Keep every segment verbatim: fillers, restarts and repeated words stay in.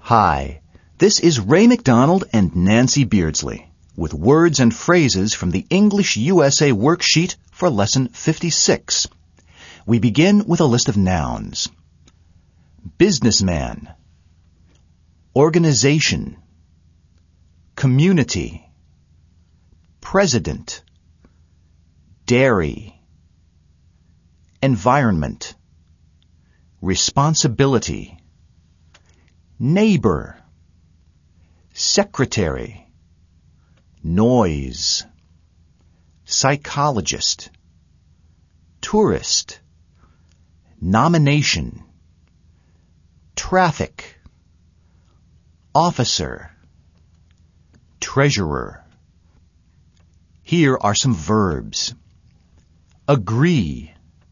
Hi, this is Ray McDonald and Nancy Beardsley with words and phrases from the English U S A worksheet for Lesson fifty-six. We begin with a list of nouns. Businessman, organization, community, president, dairy, environment, responsibility, neighbor, secretary, noise, psychologist, tourist, nomination, traffic, officer, treasurer. Here are some verbs. Agree,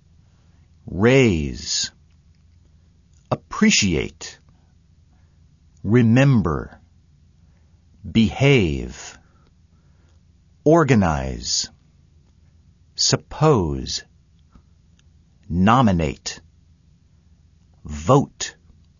raise, appreciate, remember, behave, organize, suppose, nominate, vote.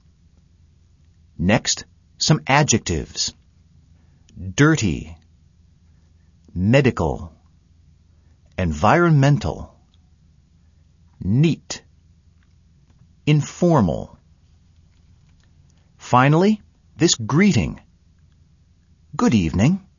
Next, some adjectives. Dirty, medical, environmental, neat, informal. Finally, this greeting. Good evening.